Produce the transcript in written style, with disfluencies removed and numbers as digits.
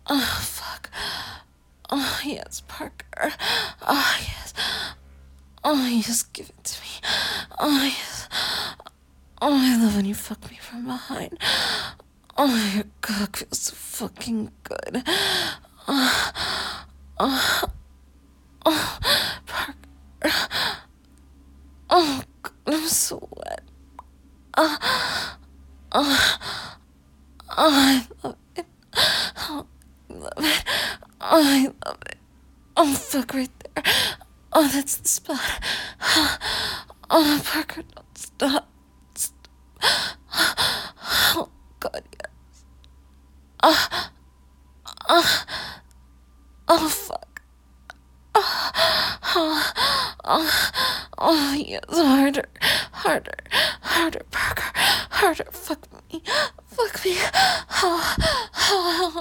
Oh, fuck. Oh, yes, Parker. Oh, yes. Oh, yes, give it to me. Oh, yes. Oh, I love when you fuck me from behind. Oh, your cock feels so fucking good. Oh, oh, oh, Parker. Oh, God, I'm so wet. Oh, oh, oh, I love it. Oh, I love it. Oh, I love it. Oh, fuck right there. Oh, that's the spot. Oh, Parker, don't stop. Oh, God, yeah. Oh, oh, oh, fuck. Oh, oh, oh, yes, harder, harder, harder, Parker, harder. Fuck me, fuck me. Oh, oh,